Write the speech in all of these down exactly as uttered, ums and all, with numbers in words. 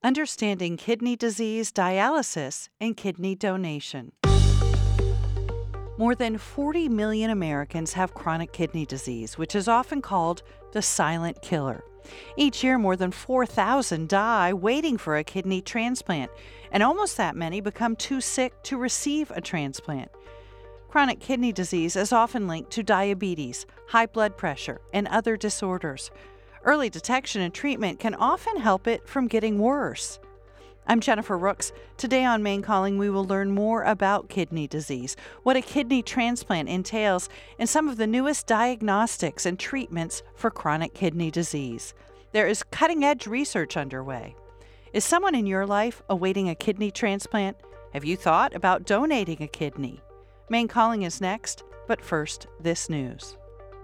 Understanding Kidney Disease, Dialysis, and Kidney Donation. More than forty million Americans have chronic kidney disease, which is often called the silent killer. Each year, more than four thousand die waiting for a kidney transplant, and almost that many become too sick to receive a transplant. Chronic kidney disease is often linked to diabetes, high blood pressure, and other disorders. Early detection and treatment can often help it from getting worse. I'm Jennifer Rooks. Today on Maine Calling, we will learn more about kidney disease, what a kidney transplant entails, and some of the newest diagnostics and treatments for chronic kidney disease. There is cutting-edge research underway. Is someone in your life awaiting a kidney transplant? Have you thought about donating a kidney? Maine Calling is next, but first, this news.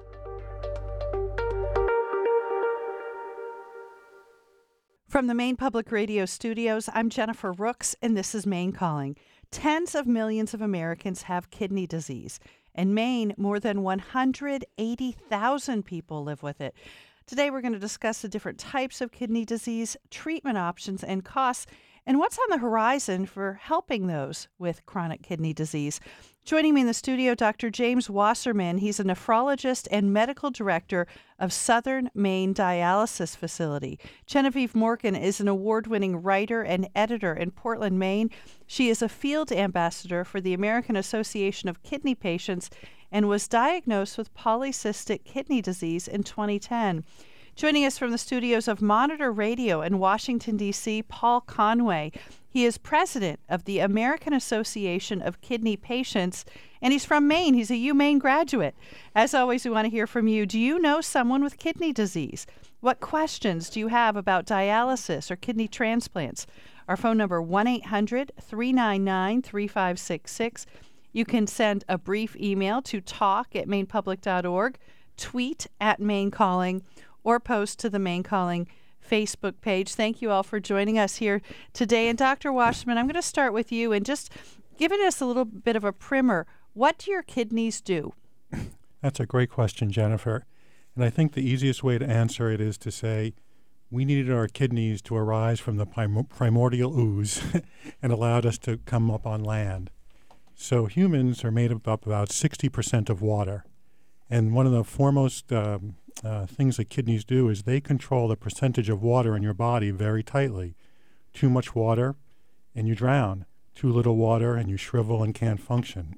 From the Maine Public Radio studios, I'm Jennifer Rooks, and this is Maine Calling. Tens of millions of Americans have kidney disease. In Maine, more than one hundred eighty thousand people live with it. Today, we're going to discuss the different types of kidney disease, treatment options, and costs, and what's on the horizon for helping those with chronic kidney disease. Joining me in the studio, Doctor James Wasserman. He's a nephrologist and medical director of Southern Maine Dialysis Facility. Genevieve Morgan is an award-winning writer and editor in Portland, Maine. She is a field ambassador for the American Association of Kidney Patients and was diagnosed with polycystic kidney disease in twenty ten. Joining us from the studios of Monitor Radio in Washington, D C, Paul Conway. He is president of the American Association of Kidney Patients, and he's from Maine. He's a UMaine graduate. As always, we want to hear from you. Do you know someone with kidney disease? What questions do you have about dialysis or kidney transplants? Our phone number, one eight hundred three nine nine three five six six. You can send a brief email to talk at maine public dot org, tweet at Maine Calling, or post to the Maine Calling Facebook page. Thank you all for joining us here today. And Doctor Wasserman, I'm going to start with you and just giving us a little bit of a primer. What do your kidneys do? That's a great question, Jennifer. And I think the easiest way to answer it is to say we needed our kidneys to arise from the prim- primordial ooze and allowed us to come up on land. So humans are made up about sixty percent of water. And one of the foremost um, uh, things that kidneys do is they control the percentage of water in your body very tightly. Too much water, and you drown. Too little water, and you shrivel and can't function.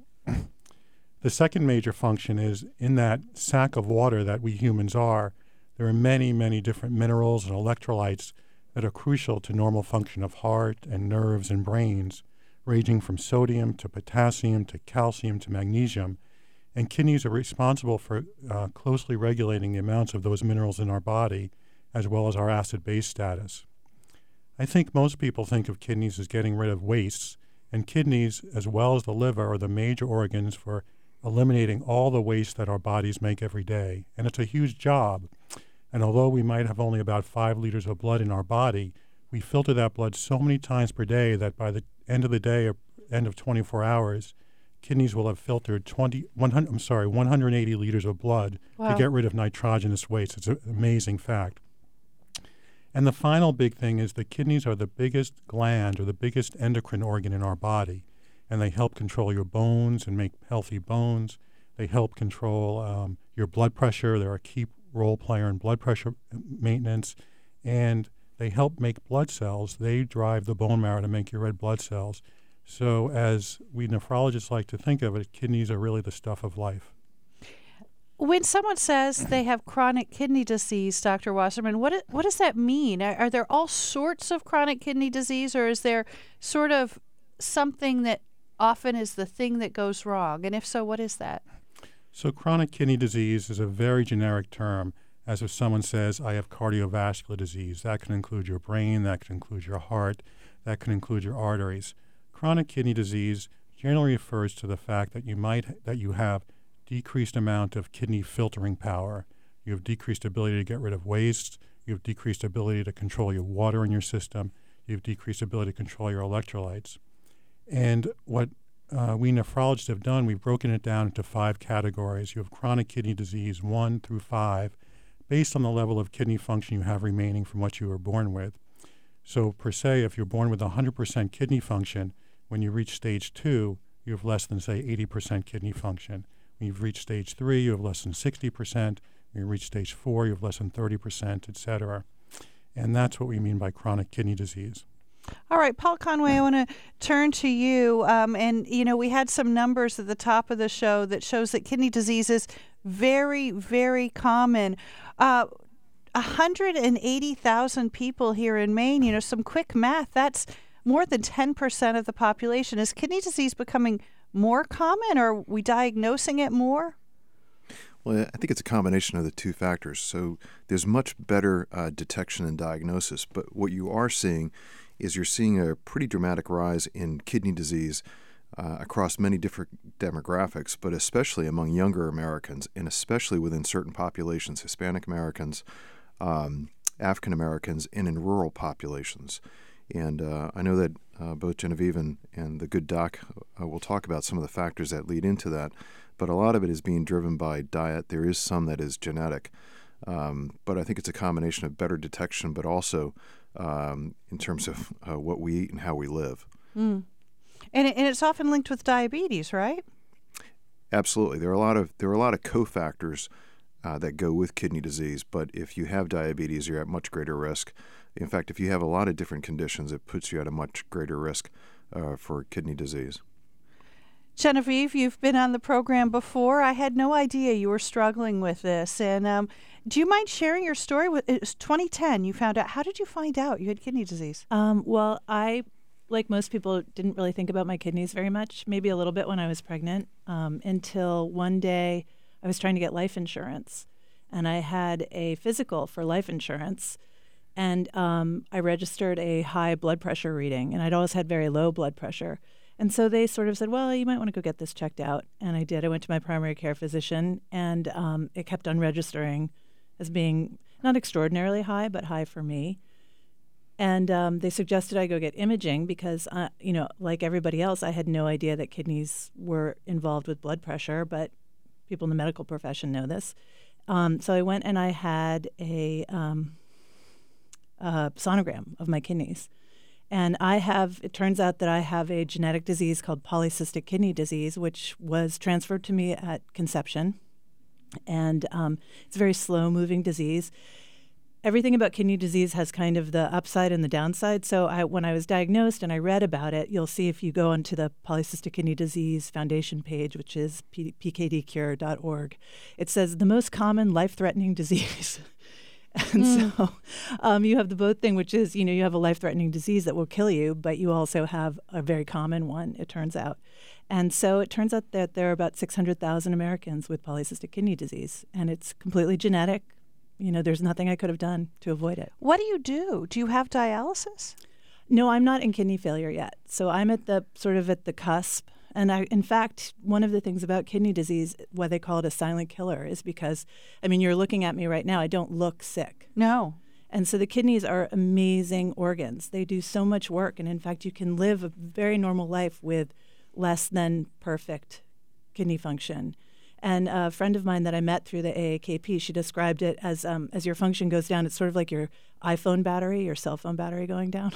The second major function is in that sack of water that we humans are, there are many, many different minerals and electrolytes that are crucial to normal function of heart and nerves and brains, ranging from sodium to potassium to calcium to magnesium. And kidneys are responsible for uh, closely regulating the amounts of those minerals in our body, as well as our acid-base status. I think most people think of kidneys as getting rid of wastes, and kidneys, as well as the liver, are the major organs for eliminating all the waste that our bodies make every day. And it's a huge job. And although we might have only about five liters of blood in our body, we filter that blood so many times per day that by the end of the day or end of twenty-four hours, kidneys will have filtered twenty, one hundred, I'm sorry, one hundred eighty liters of blood wow. to get rid of nitrogenous waste. It's an amazing fact. And the final big thing is the kidneys are the biggest gland or the biggest endocrine organ in our body, and they help control your bones and make healthy bones. They help control um, your blood pressure. They're a key role player in blood pressure maintenance, and they help make blood cells. They drive the bone marrow to make your red blood cells. So as we nephrologists like to think of it, kidneys are really the stuff of life. When someone says they have chronic kidney disease, Doctor Wasserman, what what does that mean? Are, are there all sorts of chronic kidney disease, or is there sort of something that often is the thing that goes wrong? And if so, what is that? So chronic kidney disease is a very generic term, as if someone says, I have cardiovascular disease. That can include your brain, that can include your heart, that can include your arteries. Chronic kidney disease generally refers to the fact that you might that you have decreased amount of kidney filtering power. You have decreased ability to get rid of waste. You have decreased ability to control your water in your system. You have decreased ability to control your electrolytes. And what uh, we nephrologists have done, we've broken it down into five categories. You have chronic kidney disease one through five, based on the level of kidney function you have remaining from what you were born with. So per se, if you're born with one hundred percent kidney function, when you reach stage two, you have less than, say, eighty percent kidney function. When you've reached stage three, you have less than sixty percent. When you reach stage four, you have less than thirty percent, et cetera. And that's what we mean by chronic kidney disease. All right, Paul Conway, I want to turn to you. Um, and, you know, we had some numbers at the top of the show that shows that kidney disease is very, very common. Uh, one hundred eighty thousand people here in Maine, you know, some quick math, that's more than ten percent of the population. Is kidney disease becoming more common, or are we diagnosing it more? Well, I think it's a combination of the two factors. So there's much better uh, detection and diagnosis, but what you are seeing is you're seeing a pretty dramatic rise in kidney disease uh, across many different demographics, but especially among younger Americans, and especially within certain populations, Hispanic Americans, um, African Americans, and in rural populations. And uh, I know that uh, both Genevieve and, and the good doc uh, will talk about some of the factors that lead into that, but a lot of it is being driven by diet. There is some that is genetic, um, but I think it's a combination of better detection, but also um, in terms of uh, what we eat and how we live. Mm. And, it, and it's often linked with diabetes, right? Absolutely. There are a lot of there are a lot of cofactors uh, that go with kidney disease, but if you have diabetes, you're at much greater risk. In fact, if you have a lot of different conditions, it puts you at a much greater risk uh, for kidney disease. Genevieve, you've been on the program before. I had no idea you were struggling with this. And um, do you mind sharing your story? It was twenty ten. You found out. How did you find out you had kidney disease? Um, well, I, like most people, didn't really think about my kidneys very much, maybe a little bit when I was pregnant, um, until one day I was trying to get life insurance. And I had a physical for life insurance. And um, I registered a high blood pressure reading. And I'd always had very low blood pressure. And so they sort of said, well, you might want to go get this checked out. And I did. I went to my primary care physician, and um, it kept on registering as being not extraordinarily high, but high for me. And um, they suggested I go get imaging because, uh, you know, like everybody else, I had no idea that kidneys were involved with blood pressure, but people in the medical profession know this. Um, so I went and I had a, um, a sonogram of my kidneys. And I have, it turns out that I have a genetic disease called polycystic kidney disease, which was transferred to me at conception. And um, it's a very slow-moving disease. Everything about kidney disease has kind of the upside and the downside. So I, when I was diagnosed and I read about it, you'll see if you go onto the Polycystic Kidney Disease Foundation page, which is p k d cure dot org, it says the most common life-threatening disease. And mm. so um, you have the both thing, which is, you know, you have a life-threatening disease that will kill you, but you also have a very common one, it turns out. And so it turns out that there are about six hundred thousand Americans with polycystic kidney disease, and it's completely genetic. You know, there's nothing I could have done to avoid it. What do you do? Do you have dialysis? No, I'm not in kidney failure yet. So I'm at the sort of at the cusp. And I, in fact, one of the things about kidney disease, why they call it a silent killer, is because, I mean, you're looking at me right now. I don't look sick. No. And so the kidneys are amazing organs. They do so much work. And in fact, you can live a very normal life with less than perfect kidney function. And a friend of mine that I met through the A A K P, she described it as um, as your function goes down, it's sort of like your iPhone battery, your cell phone battery going down.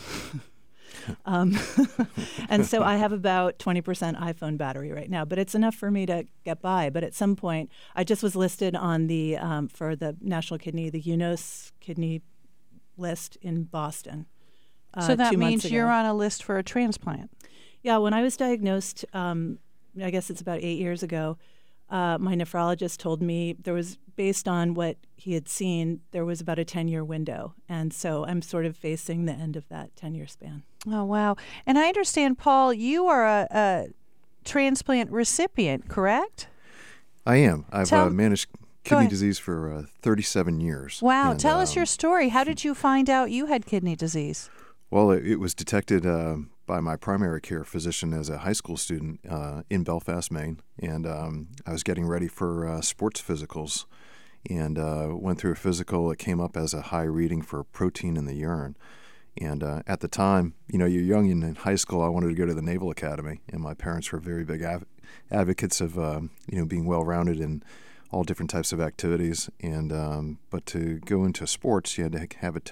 um, and so I have about twenty percent iPhone battery right now, but it's enough for me to get by. But at some point, I just was listed on the, um, for the National Kidney, the UNOS kidney list in Boston. Uh, so that two means months you're ago. on a list for a transplant. Yeah, when I was diagnosed, um, I guess it's about eight years ago, uh, my nephrologist told me there was, based on what he had seen, there was about a ten-year window. And so I'm sort of facing the end of that ten-year span. Oh, wow. And I understand, Paul, you are a, a transplant recipient, correct? I am. I've Tell, uh, managed kidney disease for uh, thirty-seven years. Wow. And, Tell um, us your story. How did you find out you had kidney disease? Well, it, it was detected uh, by my primary care physician as a high school student uh, in Belfast, Maine. And um, I was getting ready for uh, sports physicals and uh, went through a physical. It came up as a high reading for protein in the urine. And uh, at the time, you know, you're young and in high school, I wanted to go to the Naval Academy. And my parents were very big av- advocates of, um, you know, being well-rounded in all different types of activities. And um, but to go into sports, you had to have a test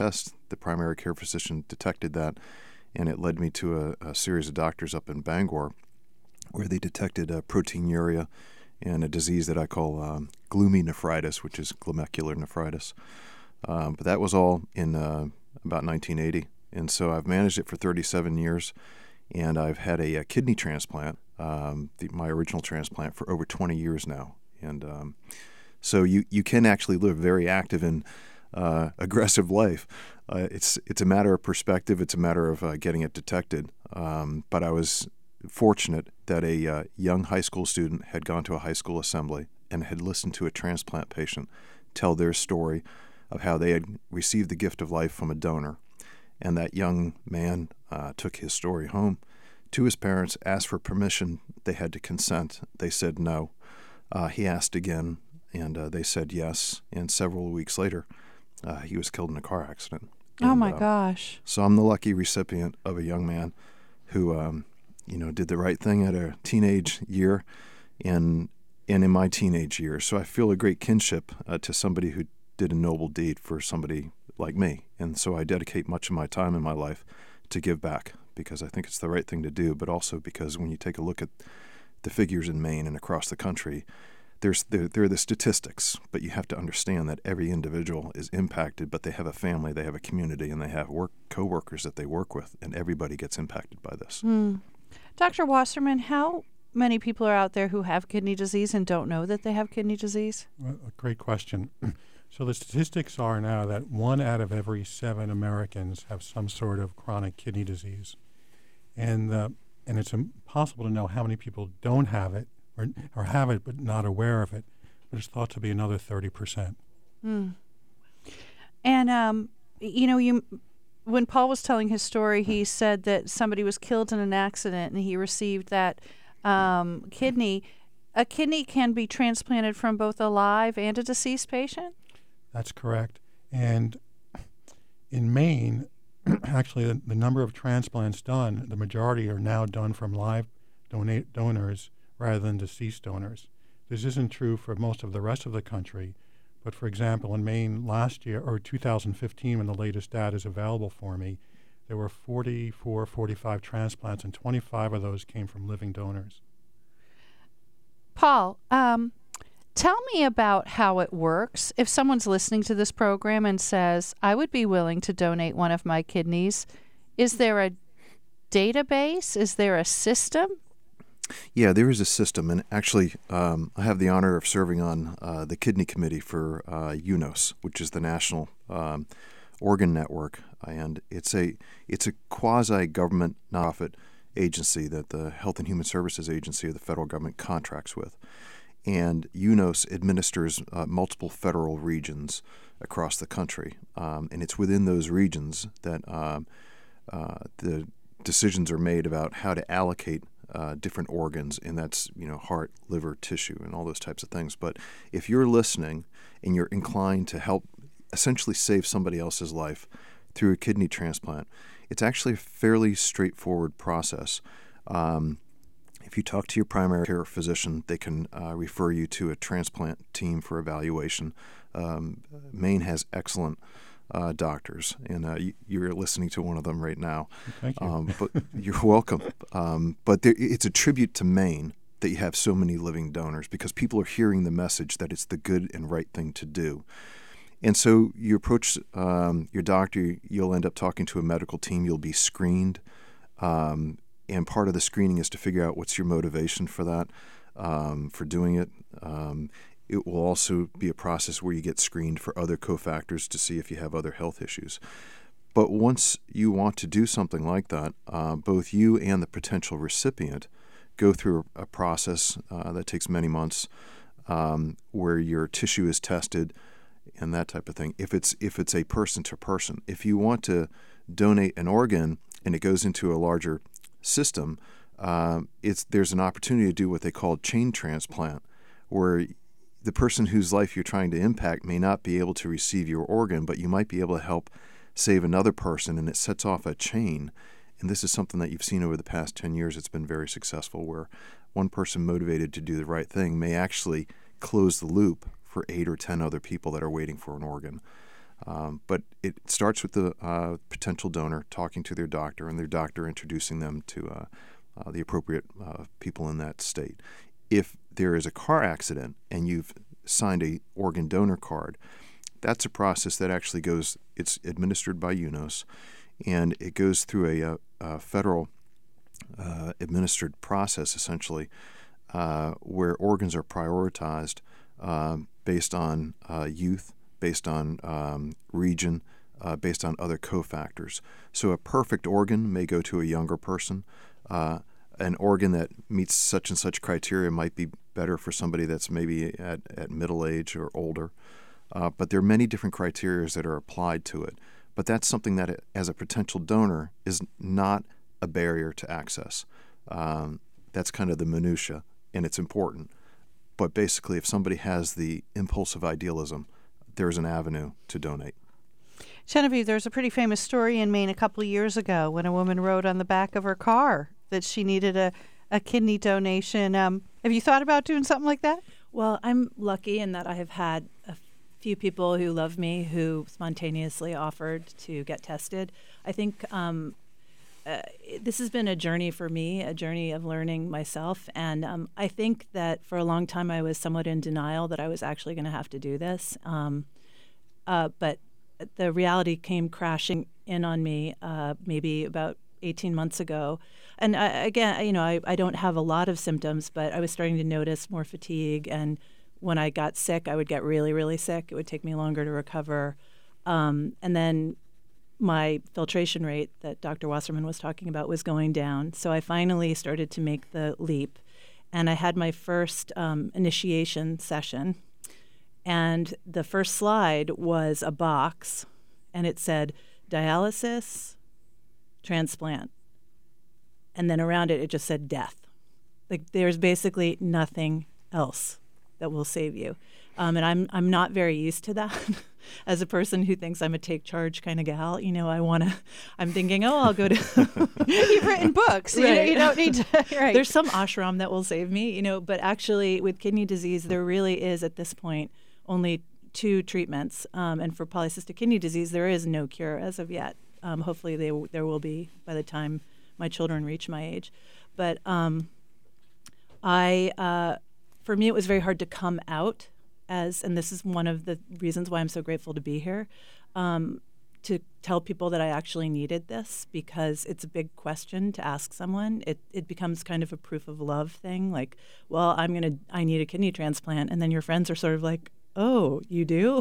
the primary care physician detected that, and it led me to a, a series of doctors up in Bangor where they detected uh, proteinuria and a disease that I call um, gloomy nephritis, which is glomerular nephritis. Um, but that was all in uh, about nineteen eighty. And so I've managed it for thirty-seven years, and I've had a, a kidney transplant, um, the, my original transplant, for over twenty years now. And um, so you, you can actually live very active and uh, aggressive life. Uh, it's it's a matter of perspective. It's a matter of uh, getting it detected. Um, but I was fortunate that a uh, young high school student had gone to a high school assembly and had listened to a transplant patient tell their story of how they had received the gift of life from a donor. And that young man uh, took his story home to his parents, asked for permission. They had to consent. They said no. Uh, he asked again, and uh, they said yes. And several weeks later, uh, he was killed in a car accident. Oh, and, my uh, gosh. So I'm the lucky recipient of a young man who, um, you know, did the right thing at a teenage year and, and in my teenage years. So I feel a great kinship uh, to somebody who did a noble deed for somebody like me. And so I dedicate much of my time in my life to give back because I think it's the right thing to do, but also because when you take a look at the figures in Maine and across the country, there's there, there are the statistics, but you have to understand that every individual is impacted, but they have a family, they have a community, and they have work coworkers that they work with, and everybody gets impacted by this. Mm. Doctor Wasserman, how many people are out there who have kidney disease and don't know that they have kidney disease? Well, a great question. So the statistics are now that one out of every seven Americans have some sort of chronic kidney disease. And uh, and it's impossible to know how many people don't have it or, or have it but not aware of it. But it's thought to be another thirty percent. Mm. And, um, you know, you when Paul was telling his story, he said that somebody was killed in an accident and he received that um, kidney. A kidney can be transplanted from both a live and a deceased patient? That's correct. And in Maine, actually, the, the number of transplants done, the majority are now done from live donate donors rather than deceased donors. This isn't true for most of the rest of the country. But, for example, in Maine last year, or two thousand fifteen, when the latest data is available for me, there were forty-four, forty-five transplants, and twenty-five of those came from living donors. Paul, um, tell me about how it works. If someone's listening to this program and says, I would be willing to donate one of my kidneys, is there a database? Is there a system? Yeah, there is a system. And actually, um, I have the honor of serving on uh, the kidney committee for uh, U N O S, which is the National um, Organ Network. And it's a, it's a quasi-government nonprofit agency that the Health and Human Services Agency of the federal government contracts with. And U N O S administers uh, multiple federal regions across the country. Um, and it's within those regions that um, uh, the decisions are made about how to allocate uh, different organs, and that's, you know, heart, liver, tissue, and all those types of things. But if you're listening and you're inclined to help essentially save somebody else's life through a kidney transplant, it's actually a fairly straightforward process. Um, if you talk to your primary care physician, they can uh, refer you to a transplant team for evaluation. Um, Maine has excellent uh, doctors, and uh, you, you're listening to one of them right now. Thank you. Um, but you're welcome. Um, but there, it's a tribute to Maine that you have so many living donors, because people are hearing the message that it's the good and right thing to do. And so you approach um, your doctor, you'll end up talking to a medical team, you'll be screened. Um, and part of the screening is to figure out what's your motivation for that, um, for doing it. Um, it will also be a process where you get screened for other cofactors to see if you have other health issues. But once you want to do something like that, uh, both you and the potential recipient go through a process uh, that takes many months, um, where your tissue is tested and that type of thing. If it's if it's a person to person, if you want to donate an organ and it goes into a larger system, uh, it's there's an opportunity to do what they call chain transplant, where the person whose life you're trying to impact may not be able to receive your organ, but you might be able to help save another person, and it sets off a chain. And this is something that you've seen over the past ten years. It's been very successful, where one person motivated to do the right thing may actually close the loop for eight or ten other people that are waiting for an organ. Um, but it starts with the uh, potential donor talking to their doctor and their doctor introducing them to uh, uh, the appropriate uh, people in that state. If there is a car accident and you've signed a organ donor card, that's a process that actually goes, it's administered by U N O S, and it goes through a, a, a federal uh, administered process, essentially, uh, where organs are prioritized uh, based on uh, youth, based on um, region, uh, based on other cofactors. So a perfect organ may go to a younger person. Uh, an organ that meets such and such criteria might be better for somebody that's maybe at, at middle age or older. Uh, but there are many different criteria that are applied to it. But that's something that, as a potential donor, is not a barrier to access. Um, that's kind of the minutia, and it's important. But basically, if somebody has the impulsive idealism, there's an avenue to donate. Genevieve, there's a pretty famous story in Maine a couple of years ago when a woman wrote on the back of her car that she needed a, a kidney donation. Um, have you thought about doing something like that? Well, I'm lucky in that I have had a few people who love me who spontaneously offered to get tested. I think um, uh, this has been a journey for me, a journey of learning myself. And um, I think that for a long time I was somewhat in denial that I was actually going to have to do this. Um, uh, but the reality came crashing in on me uh, maybe about eighteen months ago. And I, again, you know, I, I don't have a lot of symptoms, but I was starting to notice more fatigue. And when I got sick, I would get really, really sick. It would take me longer to recover. Um, and then my filtration rate that Doctor Wasserman was talking about was going down. So I finally started to make the leap. And I had my first um, initiation session. And the first slide was a box, and it said dialysis, transplant. And then around it, it just said death. Like there's basically nothing else that will save you. Um, and I'm I'm not very used to that. As a person who thinks I'm a take charge kind of gal, you know, I want to, I'm thinking, oh, I'll go to. You've written books. You, Right. know, you don't need to. Right. There's some ashram that will save me, you know, but actually with kidney disease, there really is at this point only two treatments. Um, and for polycystic kidney disease, there is no cure as of yet. Um, hopefully they, there will be by the time my children reach my age. But um, I, uh, for me, it was very hard to come out as, and this is one of the reasons why I'm so grateful to be here, um, to tell people that I actually needed this, because it's a big question to ask someone. It it becomes kind of a proof of love thing, like, well, I'm gonna, I need a kidney transplant, and then your friends are sort of like, oh, you do?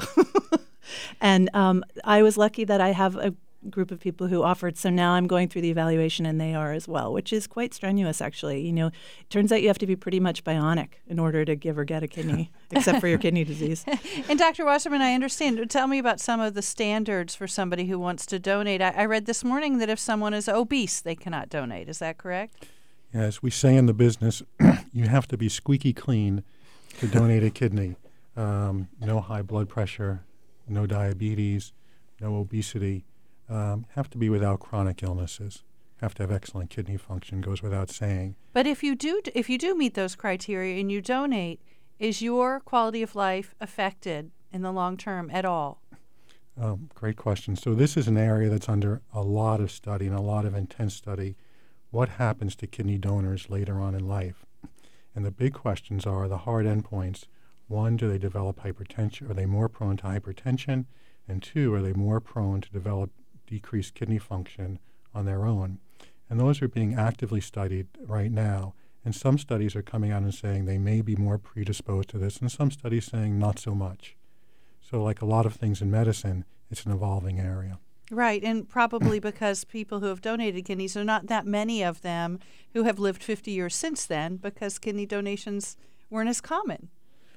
And um, I was lucky that I have a group of people who offered. So now I'm going through the evaluation, and they are as well, which is quite strenuous, actually. You know, it turns out you have to be pretty much bionic in order to give or get a kidney, except for your kidney disease. And Doctor Wasserman, I understand. Tell me about some of the standards for somebody who wants to donate. I, I read this morning that if someone is obese, they cannot donate. Is that correct? As we say in the business, you have to be squeaky clean to donate a kidney. Um, no high blood pressure, no diabetes, no obesity. Um, have to be without chronic illnesses. Have to have excellent kidney function, goes without saying. But if you do, if you do meet those criteria and you donate, is your quality of life affected in the long term at all? Um, great question. So this is an area that's under a lot of study and a lot of intense study. What happens to kidney donors later on in life? And the big questions are the hard endpoints. One, do they develop hypertension? Are they more prone to hypertension? And two, are they more prone to develop decreased kidney function on their own? And those are being actively studied right now. And some studies are coming out and saying they may be more predisposed to this, and some studies saying not so much. So like a lot of things in medicine, it's an evolving area. Right, and probably because people who have donated kidneys, there are not that many of them who have lived fifty years since then, because kidney donations weren't as common.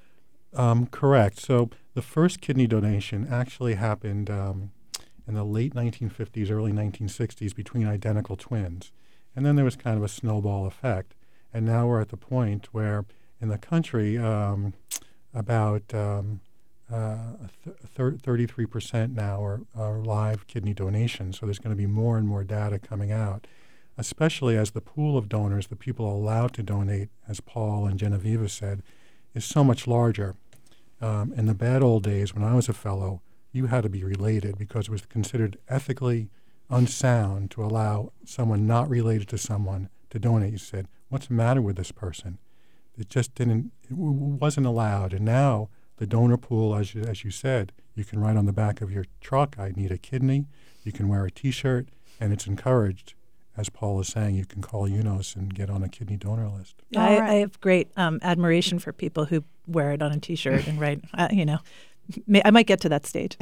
Um, correct. So the first kidney donation actually happened um, in the late nineteen fifties, early nineteen sixties between identical twins. And then there was kind of a snowball effect. And now we're at the point where in the country, um, about um, uh, th- thirty-three percent now are, are live kidney donations. So there's going to be more and more data coming out, especially as the pool of donors, the people allowed to donate, as Paul and Genevieve said, is so much larger. Um, in the bad old days when I was a fellow, you had to be related because it was considered ethically unsound to allow someone not related to someone to donate. You said, what's the matter with this person? It just didn't, it w- wasn't allowed. And now the donor pool, as you, as you said, you can write on the back of your truck, I need a kidney. You can wear a T-shirt, and it's encouraged. As Paul is saying, you can call UNOS and get on a kidney donor list. I, right. I have great um, admiration for people who wear it on a T-shirt and write, uh, you know, may, I might get to that stage.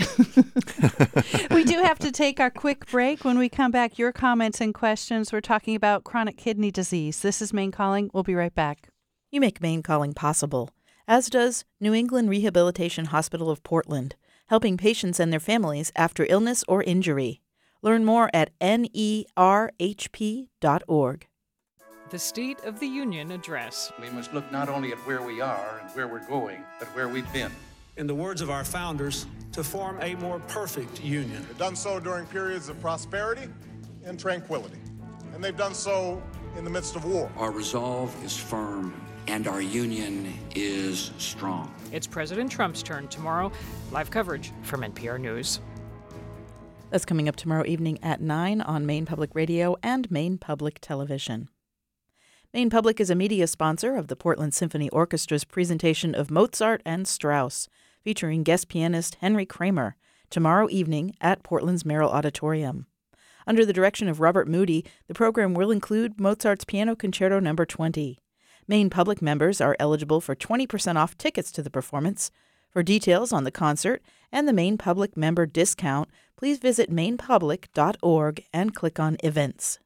We do have to take our quick break. When we come back, your comments and questions. We're talking about chronic kidney disease. This is Maine Calling. We'll be right back. You make Maine Calling possible, as does New England Rehabilitation Hospital of Portland, helping patients and their families after illness or injury. Learn more at N E R H P dot org. The State of the Union Address. We must look not only at where we are and where we're going, but where we've been. In the words of our founders, to form a more perfect union. They've done so during periods of prosperity and tranquility, and they've done so in the midst of war. Our resolve is firm, and our union is strong. It's President Trump's turn tomorrow. Live coverage from N P R News. That's coming up tomorrow evening at nine on Maine Public Radio and Maine Public Television. Maine Public is a media sponsor of the Portland Symphony Orchestra's presentation of Mozart and Strauss, featuring guest pianist Henry Kramer, tomorrow evening at Portland's Merrill Auditorium. Under the direction of Robert Moody, the program will include Mozart's Piano Concerto Number twenty. Maine Public members are eligible for twenty percent off tickets to the performance. For details on the concert and the Maine Public member discount, please visit maine public dot org and click on Events.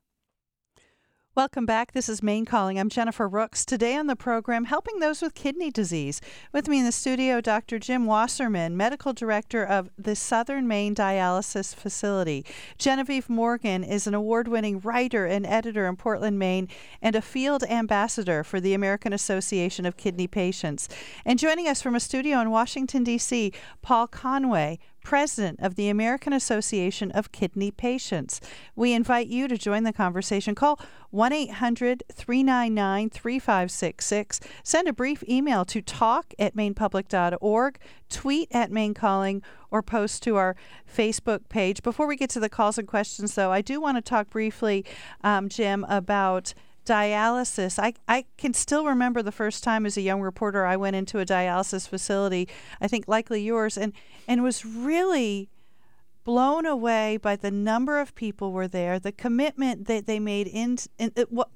Welcome back. This is Maine Calling. I'm Jennifer Rooks. Today on the program, helping those with kidney disease. With me in the studio, Doctor Jim Wasserman, Medical Director of the Southern Maine Dialysis Facility. Genevieve Morgan is an award-winning writer and editor in Portland, Maine, and a field ambassador for the American Association of Kidney Patients. And joining us from a studio in Washington, D C, Paul Conway, President of the American Association of Kidney Patients. We invite you to join the conversation. Call one eight hundred, three nine nine, three five six six. Send a brief email to talk at maine public dot org, tweet at Maine Calling, or post to our Facebook page. Before we get to the calls and questions, though, I do want to talk briefly, um, Jim, about dialysis. I, I can still remember the first time as a young reporter I went into a dialysis facility, I think likely yours, and, and was really blown away by the number of people were there, the commitment that they made in, in it, what,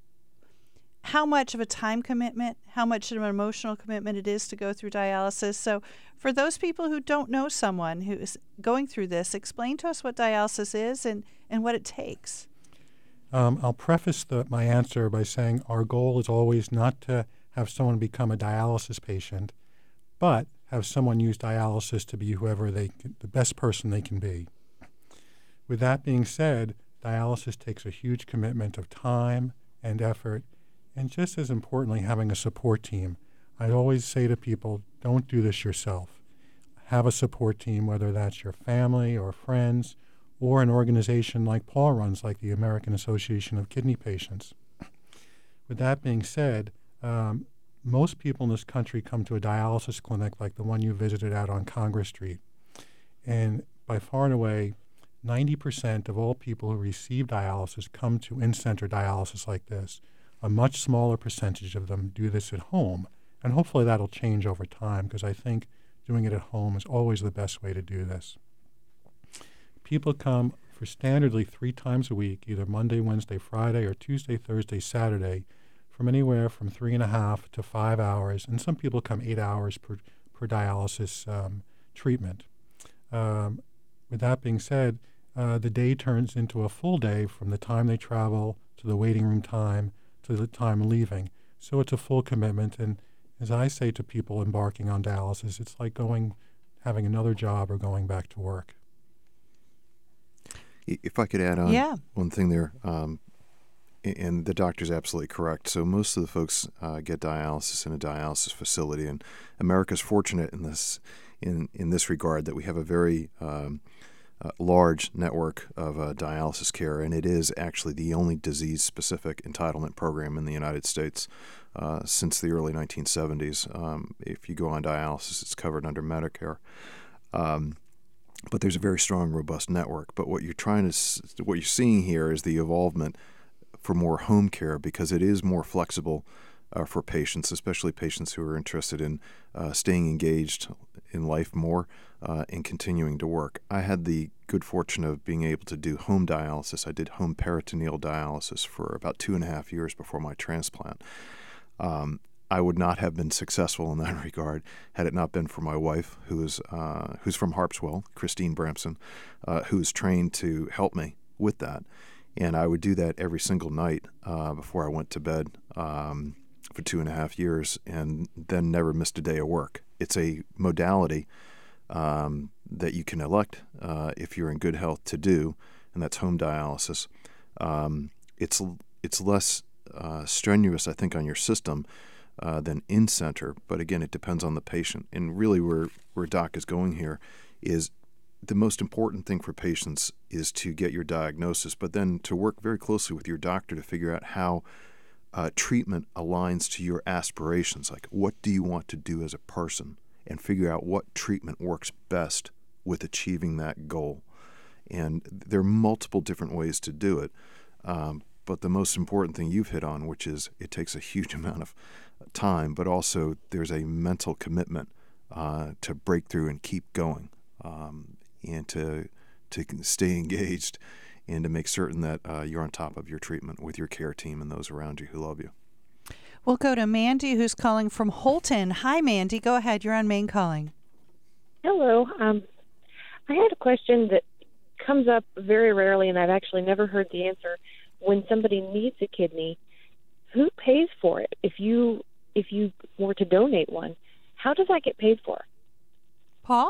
how much of a time commitment, how much of an emotional commitment it is to go through dialysis. So for those people who don't know someone who is going through this, explain to us what dialysis is and, and what it takes. Um, I'll preface the, my answer by saying our goal is always not to have someone become a dialysis patient, but have someone use dialysis to be whoever they, the best person they can be. With that being said, dialysis takes a huge commitment of time and effort, and just as importantly, having a support team. I always say to people, don't do this yourself. Have a support team, whether that's your family or friends, or an organization like Paul runs, like the American Association of Kidney Patients. With that being said, um, most people in this country come to a dialysis clinic like the one you visited out on Congress Street. And by far and away, ninety percent of all people who receive dialysis come to in-center dialysis like this. A much smaller percentage of them do this at home. And hopefully that'll change over time, because I think doing it at home is always the best way to do this. People come for standardly three times a week, either Monday, Wednesday, Friday, or Tuesday, Thursday, Saturday, from anywhere from three and a half to five hours, and some people come eight hours per, per dialysis um, treatment. Um, with that being said, uh, the day turns into a full day from the time they travel to the waiting room time to the time leaving. So it's a full commitment, and as I say to people embarking on dialysis, it's like going, having another job or going back to work. If I could add on yeah. one thing there, um, and the doctor's absolutely correct. So most of the folks uh, get dialysis in a dialysis facility, and America's fortunate in this in, in this regard that we have a very um, uh, large network of uh, dialysis care, and it is actually the only disease-specific entitlement program in the United States uh, since the early nineteen seventies. Um, if you go on dialysis, it's covered under Medicare. Um, but there's a very strong, robust network. But what you're trying to, what you're seeing here is the evolvement for more home care, because it is more flexible uh, for patients, especially patients who are interested in uh, staying engaged in life more uh, and continuing to work. I had the good fortune of being able to do home dialysis. I did home peritoneal dialysis for about two and a half years before my transplant. Um, I would not have been successful in that regard had it not been for my wife, who is uh, who's from Harpswell, Christine Bramson, uh, who's trained to help me with that. And I would do that every single night uh, before I went to bed um, for two and a half years, and then never missed a day of work. It's a modality um, that you can elect uh, if you're in good health to do, and that's home dialysis. Um, it's it's less uh, strenuous, I think, on your system Uh, than in-center, but again, it depends on the patient. And really where, where Doc is going here is the most important thing for patients is to get your diagnosis, but then to work very closely with your doctor to figure out how uh, treatment aligns to your aspirations. Like, what do you want to do as a person? And figure out what treatment works best with achieving that goal. And there are multiple different ways to do it. Um, but the most important thing you've hit on, which is it takes a huge amount of time, but also there's a mental commitment uh, to break through and keep going, um, and to to stay engaged, and to make certain that uh, you're on top of your treatment with your care team and those around you who love you. We'll go to Mandy, who's calling from Holton. Hi, Mandy. Go ahead. You're on Main Calling. Hello. Um, I had a question that comes up very rarely, and I've actually never heard the answer. When somebody needs a kidney, who pays for it? If you if you were to donate one, how does that get paid for? Paul?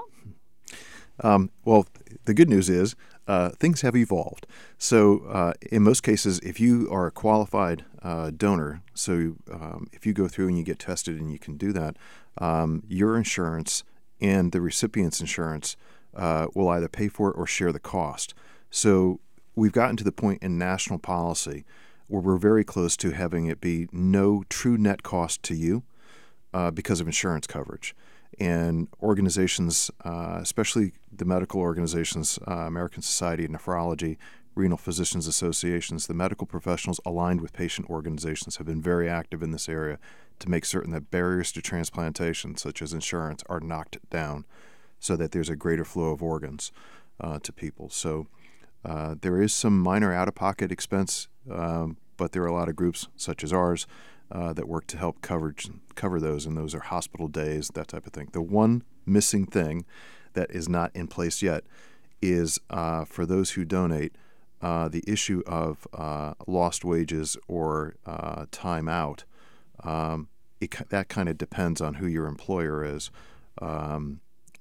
Um, well, the good news is uh, things have evolved. So uh, in most cases, if you are a qualified uh, donor, so um, if you go through and you get tested and you can do that, um, your insurance and the recipient's insurance uh, will either pay for it or share the cost. So we've gotten to the point in national policy where we're very close to having it be no true net cost to you uh, because of insurance coverage. And organizations, uh, especially the medical organizations, uh, American Society of Nephrology, Renal Physicians Associations, the medical professionals aligned with patient organizations have been very active in this area to make certain that barriers to transplantation, such as insurance, are knocked down so that there's a greater flow of organs uh, to people. So uh, there is some minor out-of-pocket expense, um, but there are a lot of groups such as ours uh, that work to help coverage, cover those, and those are hospital days, that type of thing. The one missing thing that is not in place yet is uh, for those who donate, uh, the issue of uh, lost wages or uh, time out. Um, it, that kind of depends on who your employer is. Um,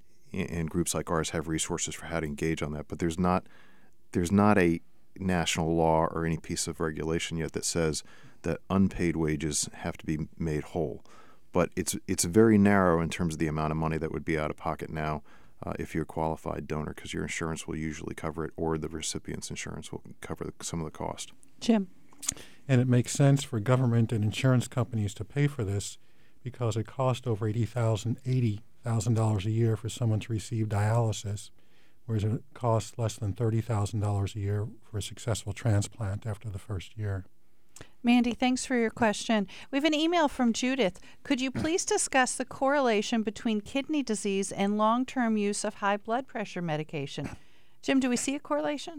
and groups like ours have resources for how to engage on that. But there's not there's not a national law or any piece of regulation yet that says that unpaid wages have to be made whole. But it's it's very narrow in terms of the amount of money that would be out of pocket now uh, if you're a qualified donor, because your insurance will usually cover it, or the recipient's insurance will cover some of the cost. Jim. And it makes sense for government and insurance companies to pay for this because it costs over eighty thousand dollars eighty thousand dollars a year for someone to receive dialysis, whereas it costs less than thirty thousand dollars a year for a successful transplant after the first year. Mandy, thanks for your question. We have an email from Judith. Could you please discuss the correlation between kidney disease and long-term use of high blood pressure medication? Jim, do we see a correlation?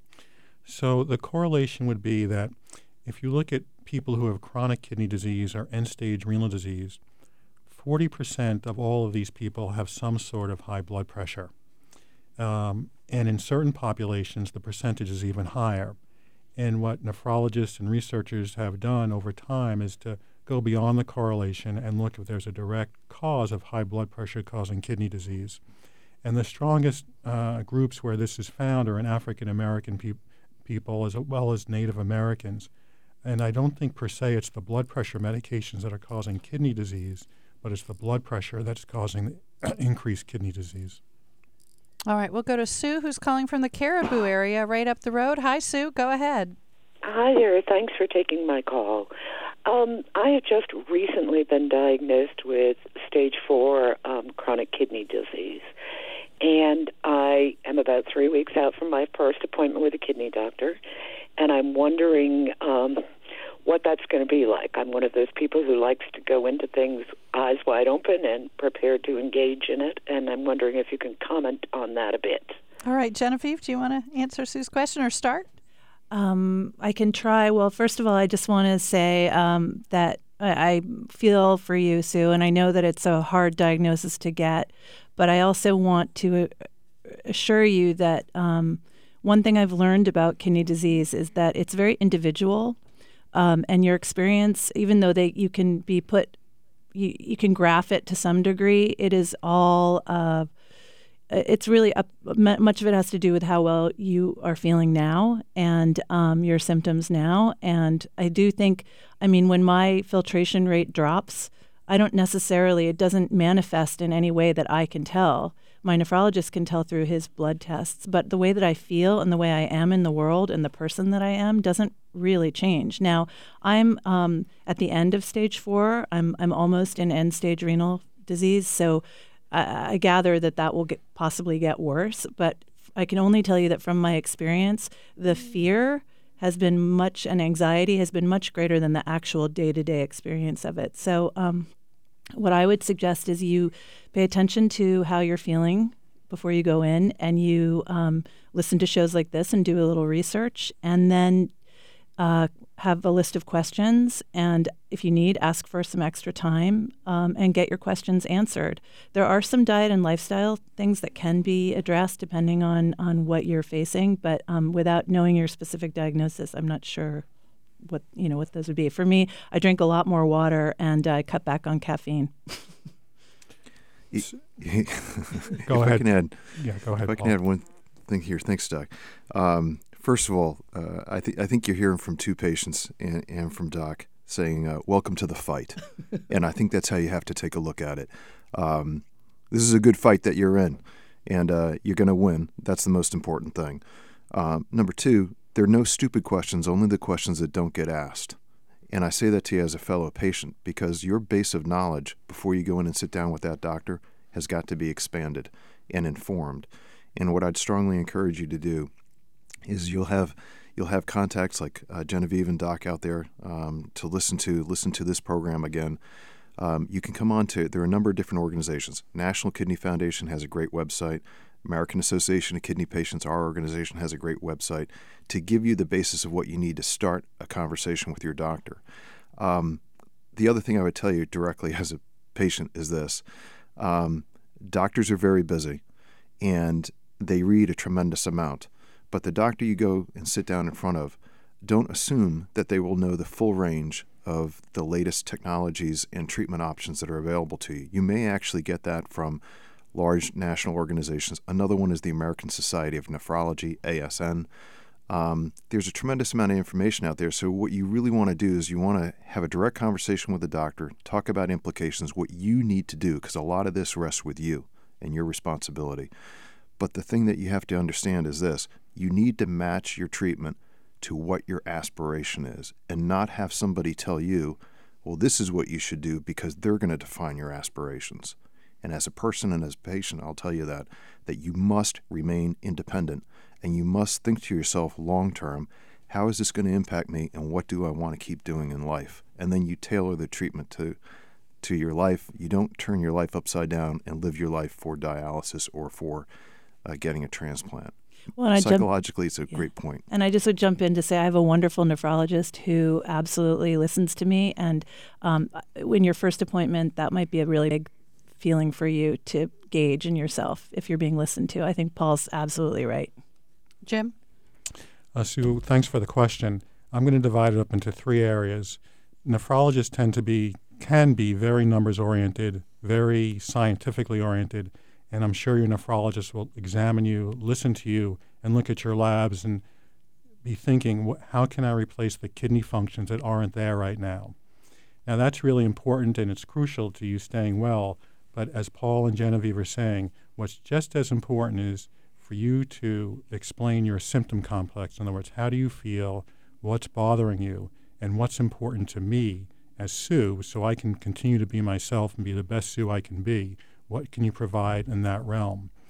So the correlation would be that if you look at people who have chronic kidney disease or end-stage renal disease, forty percent of all of these people have some sort of high blood pressure. Um, and in certain populations, the percentage is even higher. And what nephrologists and researchers have done over time is to go beyond the correlation and look if there's a direct cause of high blood pressure causing kidney disease. And the strongest uh, groups where this is found are in African American pe- people as well as Native Americans. And I don't think per se it's the blood pressure medications that are causing kidney disease, but it's the blood pressure that's causing increased kidney disease. All right, we'll go to Sue, who's calling from the Caribou area right up the road. Hi, Sue. Go ahead. Hi there. Thanks for taking my call. Um, I have just recently been diagnosed with stage four um, chronic kidney disease. and I am about three weeks out from my first appointment with a kidney doctor, and I'm wondering um, what that's going to be like. I'm one of those people who likes to go into things eyes wide open and prepared to engage in it, and I'm wondering if you can comment on that a bit. All right, Genevieve, do you want to answer Sue's question or start? Um, I can try. Well, first of all, I just want to say um, that I, I feel for you, Sue, and I know that it's a hard diagnosis to get, but I also want to assure you that um, one thing I've learned about kidney disease is that it's very individual, um, and your experience, even though they you can be put, you, you can graph it to some degree, it is all uh, it's really up, much of it has to do with how well you are feeling now and um, your symptoms now. And I do think, I mean, when my filtration rate drops, I don't necessarily, it doesn't manifest in any way that I can tell. My nephrologist can tell through his blood tests, but the way that I feel and the way I am in the world and the person that I am doesn't really change. Now, I'm um, at the end of stage four. I'm I'm almost in end stage renal disease, so I gather that that will get, possibly get worse, but I can only tell you that from my experience, the fear has been much, and anxiety has been much greater than the actual day-to-day experience of it. So um, what I would suggest is you pay attention to how you're feeling before you go in, and you um, listen to shows like this and do a little research, and then uh, have a list of questions, and if you need, ask for some extra time um, and get your questions answered. There are some diet and lifestyle things that can be addressed depending on, on what you're facing, but um, without knowing your specific diagnosis, I'm not sure what you know what those would be. For me, I drink a lot more water and I cut back on caffeine. Go ahead. I can add, yeah, go ahead. If I can Paul. add one thing here. Thanks, Doc. Um, First of all, uh, I think I think you're hearing from two patients and, and from Doc saying, uh, "Welcome to the fight," and I think that's how you have to take a look at it. Um, this is a good fight that you're in, and uh, you're going to win. That's the most important thing. Um, number two, there are no stupid questions, only the questions that don't get asked. And I say that to you as a fellow patient because your base of knowledge before you go in and sit down with that doctor has got to be expanded and informed. And what I'd strongly encourage you to do is you'll have you'll have contacts like uh, Genevieve and Doc out there um, to listen to listen to this program again. Um, you can come on to, there are a number of different organizations. National Kidney Foundation has a great website. American Association of Kidney Patients, our organization, has a great website to give you the basis of what you need to start a conversation with your doctor. Um, the other thing I would tell you directly as a patient is this. Um, doctors are very busy, and they read a tremendous amount. But the doctor you go and sit down in front of, don't assume that they will know the full range of the latest technologies and treatment options that are available to you. You may actually get that from large national organizations. Another one is the American Society of Nephrology, A S N. Um, there's a tremendous amount of information out there. So what you really want to do is you want to have a direct conversation with the doctor, talk about implications, what you need to do, because a lot of this rests with you and your responsibility. But the thing that you have to understand is this. You need to match your treatment to what your aspiration is and not have somebody tell you, well, this is what you should do because they're going to define your aspirations. And as a person and as a patient, I'll tell you that, that you must remain independent and you must think to yourself long term, how is this going to impact me and what do I want to keep doing in life? And then you tailor the treatment to to your life. You don't turn your life upside down and live your life for dialysis or for uh, getting a transplant. Well, and Psychologically, jump, it's a yeah. great point. And I just would jump in to say I have a wonderful nephrologist who absolutely listens to me. And um, in your first appointment, that might be a really big feeling for you to gauge in yourself if you're being listened to. I think Paul's absolutely right. Jim? Uh, Sue, thanks for the question. I'm going to divide it up into three areas. Nephrologists tend to be, can be very numbers-oriented, very scientifically oriented, and I'm sure your nephrologist will examine you, listen to you, and look at your labs and be thinking, how can I replace the kidney functions that aren't there right now? Now, that's really important, and it's crucial to you staying well. But as Paul and Genevieve are saying, what's just as important is for you to explain your symptom complex. In other words, how do you feel, what's bothering you, and what's important to me as Sue so I can continue to be myself and be the best Sue I can be. What can you provide in that realm?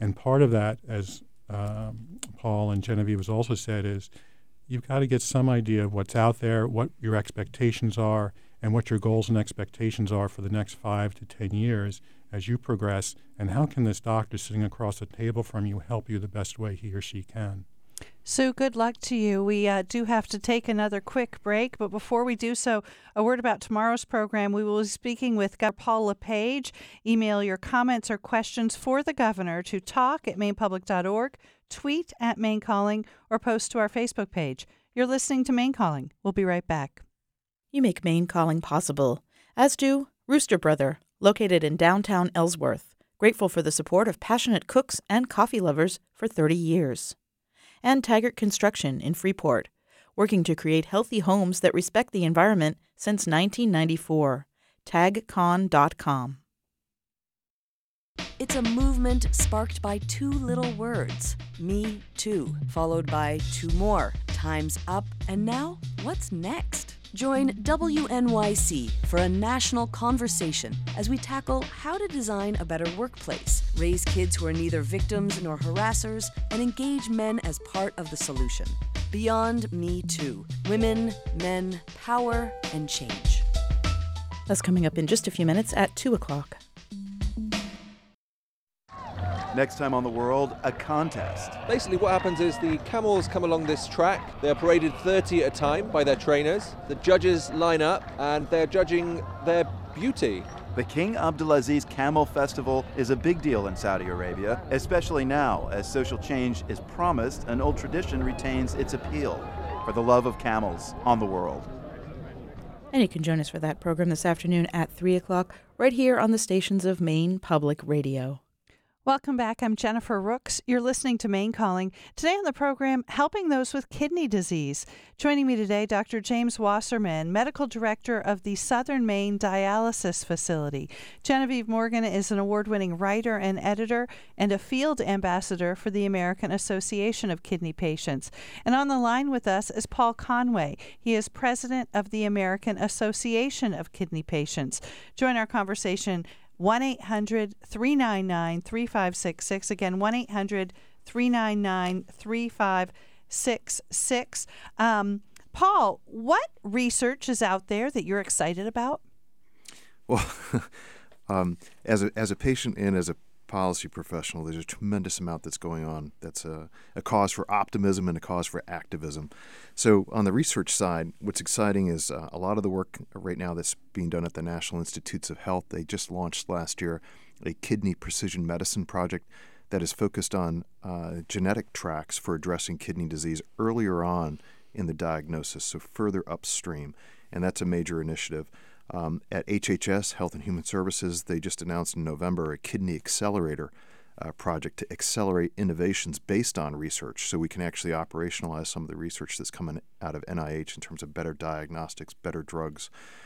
And part of that, as um, Paul and Genevieve has also said, is you've got to get some idea of what's out there, what your expectations are, and what your goals and expectations are for the next five to ten years as you progress, and how can this doctor sitting across the table from you help you the best way he or she can. Sue, good luck to you. We uh, do have to take another quick break, but before we do so, a word about tomorrow's program. We will be speaking with Governor Paul LePage. Email your comments or questions for the governor to talk at maine public dot org, tweet at Maine Calling, or post to our Facebook page. You're listening to Maine Calling. We'll be right back. You make Maine Calling possible, as do Rooster Brother, located in downtown Ellsworth, grateful for the support of passionate cooks and coffee lovers for thirty years. And Taggart Construction in Freeport, working to create healthy homes that respect the environment since nineteen ninety-four. tag con dot com. It's a movement sparked by two little words, Me Too, followed by two more, Time's Up, and now, what's next? Join W N Y C for a national conversation as we tackle how to design a better workplace, raise kids who are neither victims nor harassers, and engage men as part of the solution. Beyond Me Too, women, men, power, and change. That's coming up in just a few minutes at two o'clock. Next time on The World, a contest. Basically what happens is the camels come along this track. They're paraded thirty at a time by their trainers. The judges line up and they're judging their beauty. The King Abdulaziz Camel Festival is a big deal in Saudi Arabia, especially now as social change is promised and old tradition retains its appeal. For the love of camels on The World. And you can join us for that program this afternoon at three o'clock right here on the stations of Maine Public Radio. Welcome back. I'm Jennifer Rooks. You're listening to Maine Calling. Today on the program, helping those with kidney disease. Joining me today, Doctor James Wasserman, Medical Director of the Southern Maine Dialysis Facility. Genevieve Morgan is an award-winning writer and editor and a field ambassador for the American Association of Kidney Patients. And on the line with us is Paul Conway. He is president of the American Association of Kidney Patients. Join our conversation one eight hundred three nine nine three five six six. Again, one eight hundred three nine nine three five six six. Um, Paul, what research is out there that you're excited about? Well, um, as a as a patient and as a policy professional, there's a tremendous amount that's going on. That's a, a cause for optimism and a cause for activism. So on the research side, what's exciting is uh, a lot of the work right now that's being done at the National Institutes of Health. They just launched last year a kidney precision medicine project that is focused on uh, genetic tracks for addressing kidney disease earlier on in the diagnosis, so further upstream. And that's a major initiative. Um, at H H S, Health and Human Services, they just announced in November a kidney accelerator uh, project to accelerate innovations based on research so we can actually operationalize some of the research that's coming out of N I H in terms of better diagnostics, better drugs,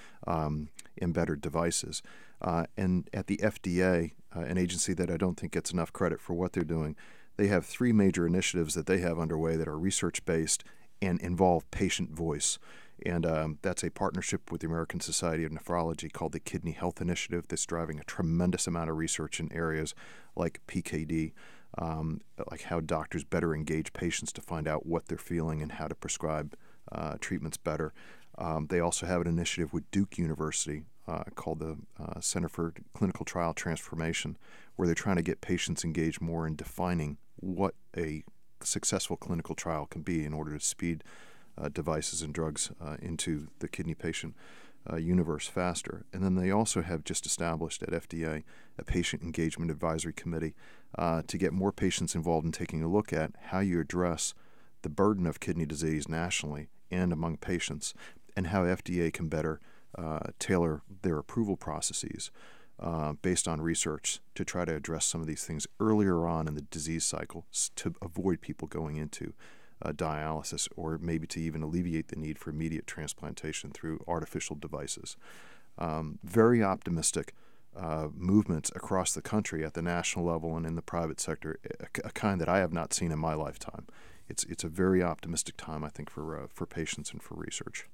um, and better devices. Uh, and at the F D A, uh, an agency that I don't think gets enough credit for what they're doing, they have three major initiatives that they have underway that are research-based and involve patient voice. And um, that's a partnership with the American Society of Nephrology called the Kidney Health Initiative that's driving a tremendous amount of research in areas like P K D, um, like how doctors better engage patients to find out what they're feeling and how to prescribe uh, treatments better. Um, they also have an initiative with Duke University uh, called the uh, Center for Clinical Trial Transformation, where they're trying to get patients engaged more in defining what a successful clinical trial can be in order to speed Uh, devices and drugs uh, into the kidney patient uh, universe faster. And then they also have just established at F D A a patient engagement advisory committee uh, to get more patients involved in taking a look at how you address the burden of kidney disease nationally and among patients, and how F D A can better uh, tailor their approval processes uh, based on research to try to address some of these things earlier on in the disease cycle to avoid people going into Uh, dialysis, or maybe to even alleviate the need for immediate transplantation through artificial devices. Um, very optimistic uh, movements across the country at the national level and in the private sector, a, a kind that I have not seen in my lifetime. It's it's a very optimistic time, I think, for uh, for patients and for research.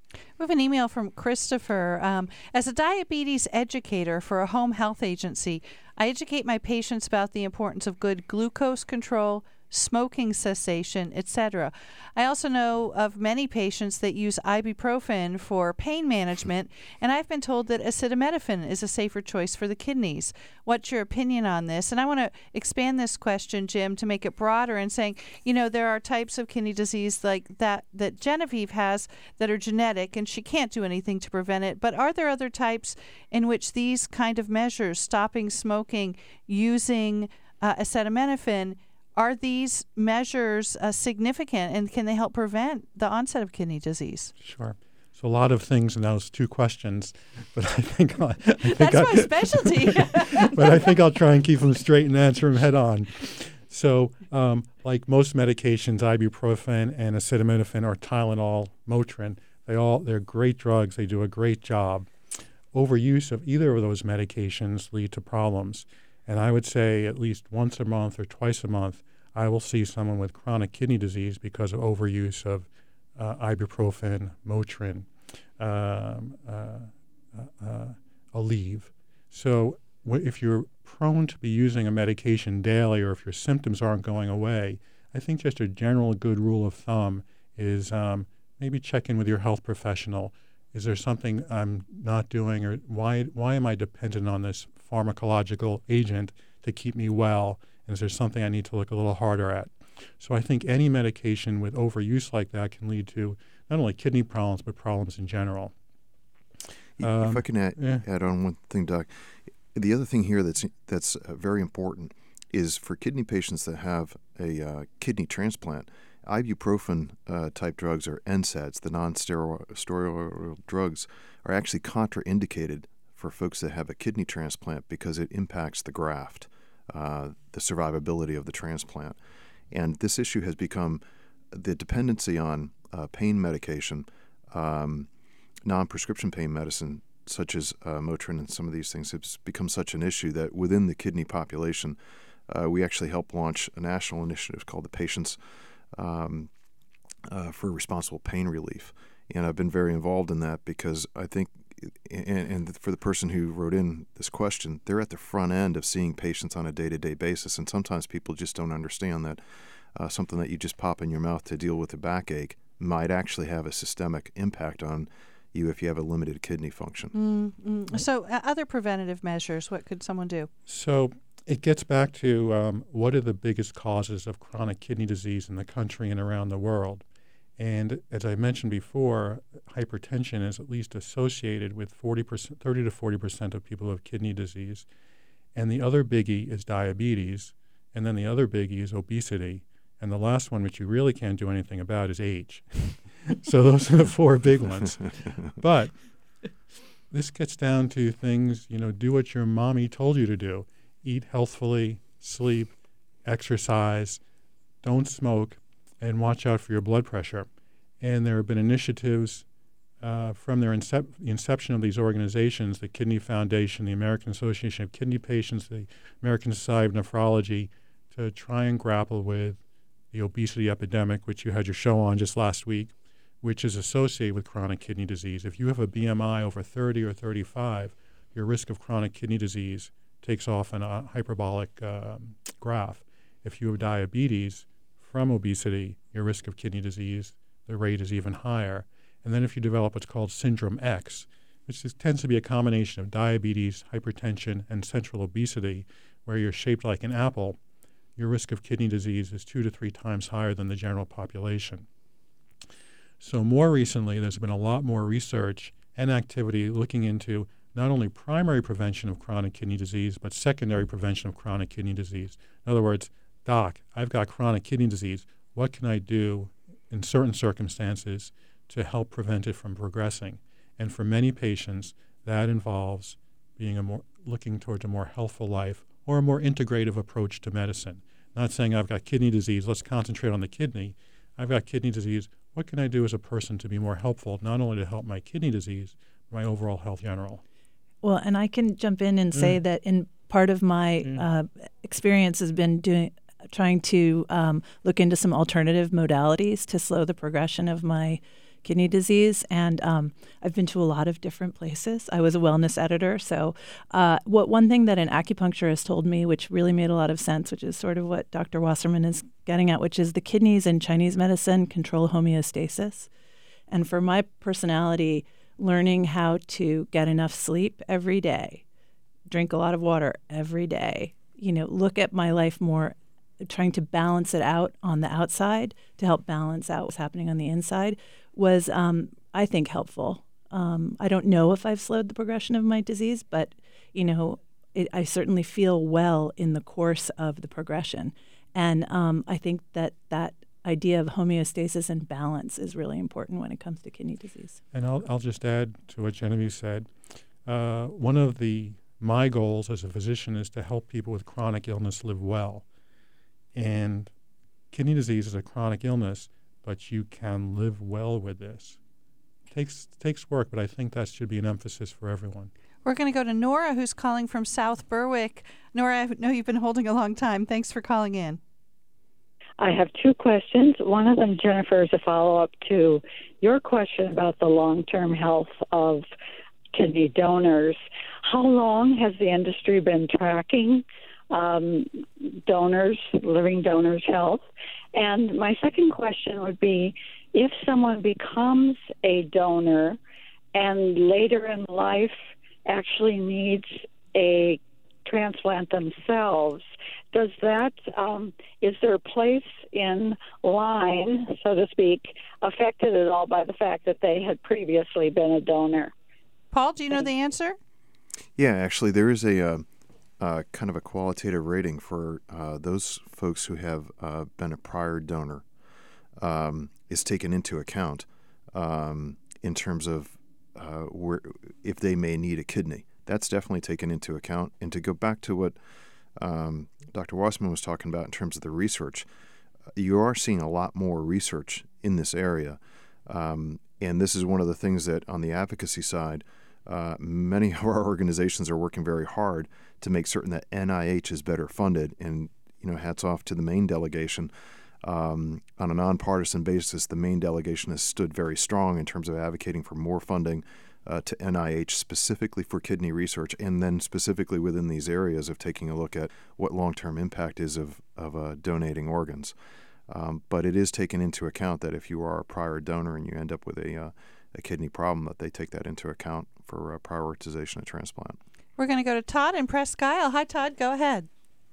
We have an email from Christopher. Um, as a diabetes educator for a home health agency, I educate my patients about the importance of good glucose control, smoking cessation, et cetera. I also know of many patients that use ibuprofen for pain management, and I've been told that acetaminophen is a safer choice for the kidneys. What's your opinion on this? And I want to expand this question, Jim, to make it broader and saying, you know, there are types of kidney disease like that that Genevieve has that are genetic, and she can't do anything to prevent it. But are there other types in which these kind of measures, stopping smoking, using uh, acetaminophen, are these measures uh, significant, and can they help prevent the onset of kidney disease? Sure. So a lot of things in those two questions, but I think, I, I think that's I, my specialty. But I think I'll try and keep them straight and answer them head on. So, um, like most medications, ibuprofen and acetaminophen or Tylenol, Motrin, they all they're great drugs. They do a great job. Overuse of either of those medications lead to problems. And I would say at least once a month or twice a month, I will see someone with chronic kidney disease because of overuse of uh, ibuprofen, Motrin, um, uh, uh, uh, Aleve. So w- if you're prone to be using a medication daily, or if your symptoms aren't going away, I think just a general good rule of thumb is um, maybe check in with your health professional. Is there something I'm not doing, or why why am I dependent on this pharmacological agent to keep me well? And is there something I need to look a little harder at? So I think any medication with overuse like that can lead to not only kidney problems, but problems in general. If Um, I can add, yeah. add on one thing, Doc. The other thing here that's that's uh, very important is for kidney patients that have a uh, kidney transplant, ibuprofen uh, type drugs, or N SAIDs, the non-steroidal drugs, are actually contraindicated for folks that have a kidney transplant because it impacts the graft, uh, the survivability of the transplant. And this issue has become the dependency on uh, pain medication, um, non-prescription pain medicine, such as uh, Motrin and some of these things, has become such an issue that within the kidney population, uh, we actually helped launch a national initiative called the Patients um, uh, for Responsible Pain Relief. And I've been very involved in that because I think, and, and for the person who wrote in this question, they're at the front end of seeing patients on a day-to-day basis. And sometimes people just don't understand that uh, something that you just pop in your mouth to deal with a backache might actually have a systemic impact on you if you have a limited kidney function. Mm-hmm. So uh, other preventative measures, what could someone do? So it gets back to um, what are the biggest causes of chronic kidney disease in the country and around the world. And as I mentioned before, hypertension is at least associated with forty percent, thirty to forty percent of people who have kidney disease. And the other biggie is diabetes. And then the other biggie is obesity. And the last one, which you really can't do anything about, is age. So those are the four big ones. But this gets down to things, you know, do what your mommy told you to do. Eat healthfully, sleep, exercise, don't smoke, and watch out for your blood pressure. And there have been initiatives uh, from their incep- the inception of these organizations, the Kidney Foundation, the American Association of Kidney Patients, the American Society of Nephrology, to try and grapple with the obesity epidemic, which you had your show on just last week, which is associated with chronic kidney disease. If you have a B M I over thirty or thirty-five, your risk of chronic kidney disease takes off in a hyperbolic um, graph. If you have diabetes from obesity, your risk of kidney disease, the rate is even higher. And then if you develop what's called Syndrome X, which is, tends to be a combination of diabetes, hypertension, and central obesity, where you're shaped like an apple, your risk of kidney disease is two to three times higher than the general population. So more recently, there's been a lot more research and activity looking into not only primary prevention of chronic kidney disease, but secondary prevention of chronic kidney disease. In other words, doc, I've got chronic kidney disease. What can I do in certain circumstances to help prevent it from progressing? And for many patients, that involves being a more looking towards a more healthful life or a more integrative approach to medicine. Not saying I've got kidney disease, let's concentrate on the kidney. I've got kidney disease. What can I do as a person to be more helpful, not only to help my kidney disease, but my overall health in general? Well, and I can jump in and say mm. that in part of my mm. uh, experience has been doing, trying to um, look into some alternative modalities to slow the progression of my kidney disease. And um, I've been to a lot of different places. I was a wellness editor. So uh, what one thing that an acupuncturist told me, which really made a lot of sense, which is sort of what Doctor Wasserman is getting at, which is the kidneys in Chinese medicine control homeostasis. And for my personality, learning how to get enough sleep every day, drink a lot of water every day, you know, look at my life more, trying to balance it out on the outside to help balance out what's happening on the inside was, um, I think, helpful. Um, I don't know if I've slowed the progression of my disease, but, you know, it, I certainly feel well in the course of the progression. And um, I think that that idea of homeostasis and balance is really important when it comes to kidney disease. And I'll, I'll just add to what Genevieve said. Uh, one of the my goals as a physician is to help people with chronic illness live well. And kidney disease is a chronic illness, but you can live well with this. It takes, takes work, but I think that should be an emphasis for everyone. We're going to go to Nora, who's calling from South Berwick. Nora, I know you've been holding a long time. Thanks for calling in. I have two questions. One of them, Jennifer, is a follow-up to your question about the long-term health of kidney donors. How long has the industry been tracking um, donors, living donors' health? And my second question would be, if someone becomes a donor and later in life actually needs a transplant themselves, does that, um, is their place in line, so to speak, affected at all by the fact that they had previously been a donor? Paul, do you know the answer? Yeah, actually, there is a uh, uh, kind of a qualitative rating for uh, those folks who have uh, been a prior donor um, is taken into account um, in terms of uh, where, if they may need a kidney. That's definitely taken into account. And to go back to what um, Doctor Wasserman was talking about in terms of the research, you are seeing a lot more research in this area. Um, and this is one of the things that on the advocacy side, uh, many of our organizations are working very hard to make certain that N I H is better funded. And, you know, hats off to the Maine delegation. Um, on a nonpartisan basis, the Maine delegation has stood very strong in terms of advocating for more funding Uh, to N I H specifically for kidney research, and then specifically within these areas of taking a look at what long-term impact is of, of uh, donating organs. Um, but it is taken into account that if you are a prior donor and you end up with a, uh, a kidney problem, that they take that into account for uh, prioritization of transplant. We're going to go to Todd in Presque Isle. Hi, Todd. Go ahead.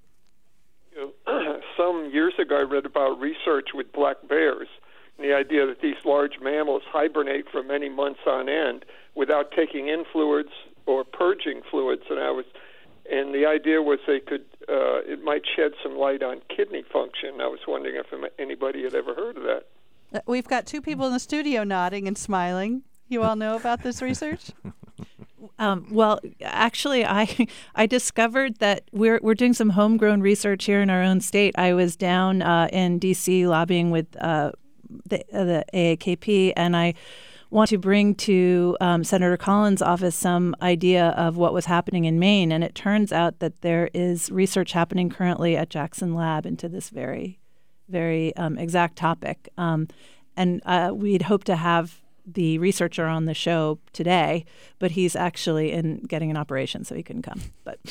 You know, some years ago, I read about research with black bears and the idea that these large mammals hibernate for many months on end without taking in fluids or purging fluids, and I was, and the idea was they could, uh, it might shed some light on kidney function. I was wondering if anybody had ever heard of that. We've got two people in the studio nodding and smiling. You all know about this research? Um, well, actually, I I discovered that we're we're doing some homegrown research here in our own state. I was down uh, in D C lobbying with uh, the uh, the A A K P, and I want to bring to um, Senator Collins' office some idea of what was happening in Maine. And it turns out that there is research happening currently at Jackson Lab into this very, very um, exact topic. Um, and uh, we'd hope to have the researcher on the show today, but he's actually in getting an operation, so he couldn't come. But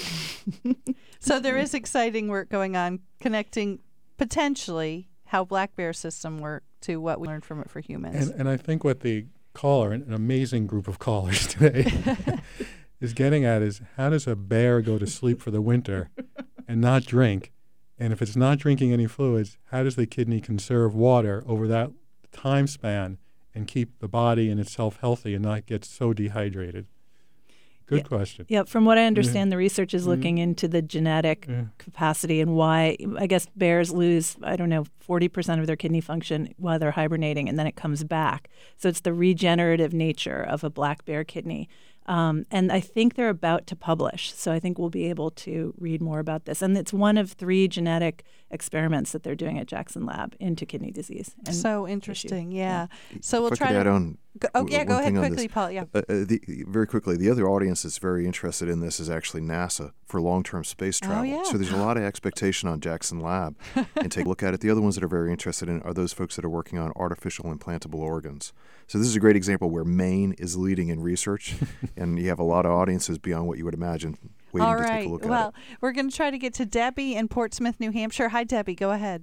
so there is exciting work going on connecting potentially how black bear system work to what we learned from it for humans. And, and I think what the caller, an amazing group of callers today, is getting at is how does a bear go to sleep for the winter and not drink? And if it's not drinking any fluids, how does the kidney conserve water over that time span and keep the body and itself healthy and not get so dehydrated? Good yeah. question. Yeah, from what I understand, yeah. the research is looking mm. into the genetic yeah. capacity and why, I guess, bears lose, I don't know, forty percent of their kidney function while they're hibernating, and then it comes back. So it's the regenerative nature of a black bear kidney. Um, and I think they're about to publish. So I think we'll be able to read more about this. And it's one of three genetic experiments that they're doing at Jackson Lab into kidney disease. And so interesting, yeah. yeah. So we'll if try I could to add on. Go, oh, yeah, one go ahead quickly, this. Paul. Yeah. Uh, uh, the, very quickly, the other audience that's very interested in this is actually NASA for long-term space travel. Oh, yeah. So there's a lot of expectation on Jackson Lab. And take a look at it. The other ones that are very interested in are those folks that are working on artificial implantable organs. So this is a great example where Maine is leading in research, and you have a lot of audiences beyond what you would imagine waiting All to right. take a look well, at it. We're going to try to get to Debbie in Portsmouth, New Hampshire. Hi, Debbie. Go ahead.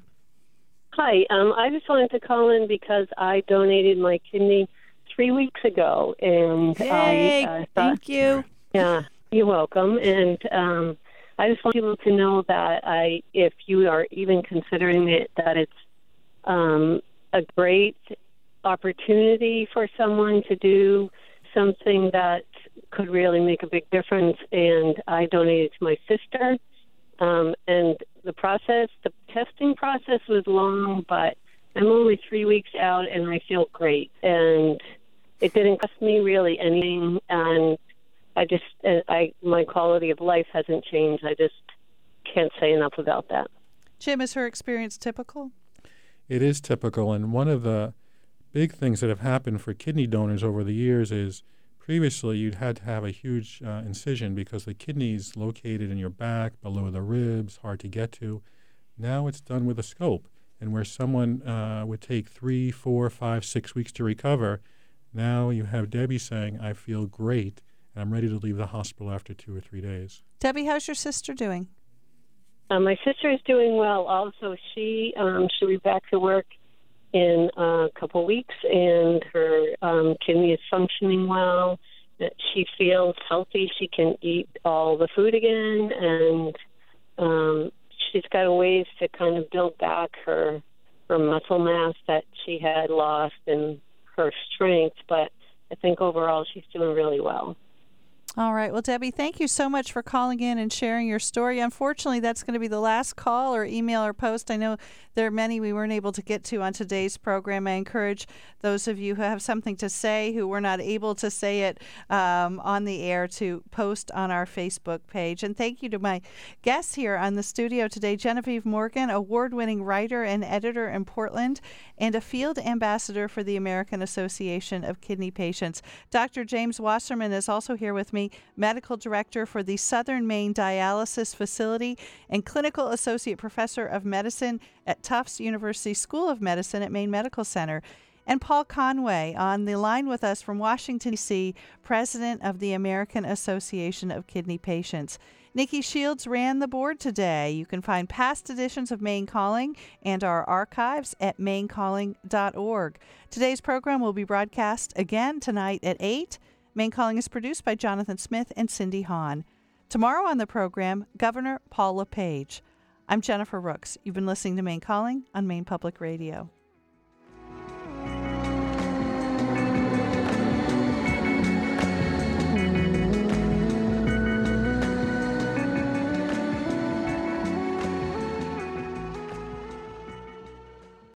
Hi. Um, I just wanted to call in because I donated my kidney three weeks ago, and Yay, I uh, thought, thank you. Yeah, you're welcome. And um, I just want people to know that I, if you are even considering it, that it's um, a great opportunity for someone to do something that could really make a big difference. And I donated to my sister. Um, and the process, the testing process was long, but I'm only three weeks out, and I feel great. And it didn't cost me really anything, and I just, I my quality of life hasn't changed. I just can't say enough about that. Jim, is her experience typical? It is typical, and one of the big things that have happened for kidney donors over the years is previously you'd had to have a huge uh, incision because the kidney's located in your back, below the ribs, hard to get to. Now it's done with a scope, and where someone uh, would take three, four, five, six weeks to recover, now you have Debbie saying, I feel great, and I'm ready to leave the hospital after two or three days. Debbie, how's your sister doing? Uh, my sister is doing well. Also, she um, she'll be back to work in a couple weeks, and her um, kidney is functioning well. She feels healthy. She can eat all the food again, and um, she's got ways to kind of build back her her muscle mass that she had lost and her strength. But I think overall she's doing really well. All right. Well, Debbie, thank you so much for calling in and sharing your story. Unfortunately, that's going to be the last call or email or post. I know there are many we weren't able to get to on today's program. I encourage those of you who have something to say, who were not able to say it um, on the air, to post on our Facebook page. And thank you to my guests here on the studio today, Genevieve Morgan, award-winning writer and editor in Portland, and a field ambassador for the American Association of Kidney Patients. Doctor James Wasserman is also here with me, medical director for the Southern Maine Dialysis Facility and clinical associate professor of medicine at Tufts University School of Medicine at Maine Medical Center. And Paul Conway on the line with us from Washington, D C, president of the American Association of Kidney Patients. Nikki Shields ran the board today. You can find past editions of Maine Calling and our archives at maine calling dot org. Today's program will be broadcast again tonight at eight. Maine Calling is produced by Jonathan Smith and Cindy Hahn. Tomorrow on the program, Governor Paul LePage. I'm Jennifer Rooks. You've been listening to Maine Calling on Maine Public Radio.